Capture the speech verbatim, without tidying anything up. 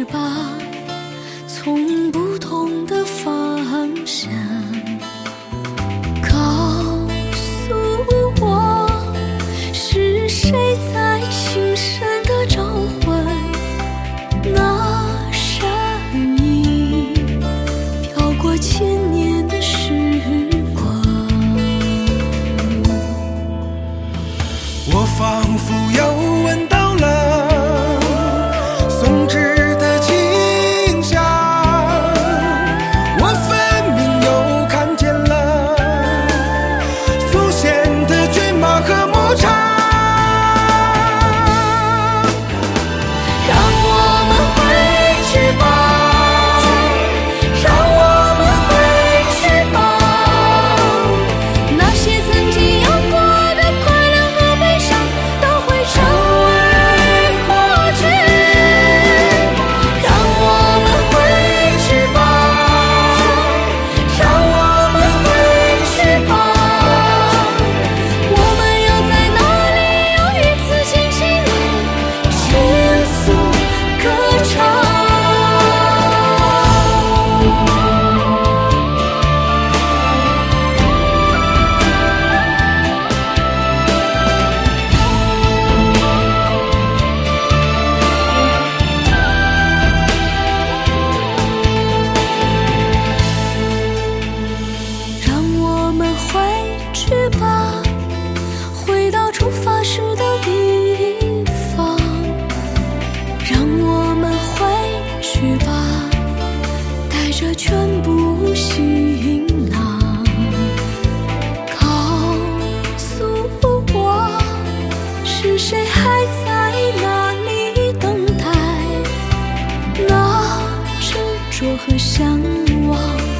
翅膀，从不同的方向，告诉我是谁在轻声地召唤，那声音飘过千年的时光。 我仿佛又闻到了松枝的清香，我分明又看见了祖先的骏马和牧场。 让我们挥翅膀，让我们挥翅膀，那些曾经有过的快乐和悲伤都会成为过去。让我们挥翅膀，让我们挥翅膀，我们要在哪里又一次惊醒你，倾诉歌唱。让我们挥翅膀，回到出发时的地方。让我们挥翅膀，带着全部行囊，告诉我是谁还在那里等待，那执着和向往。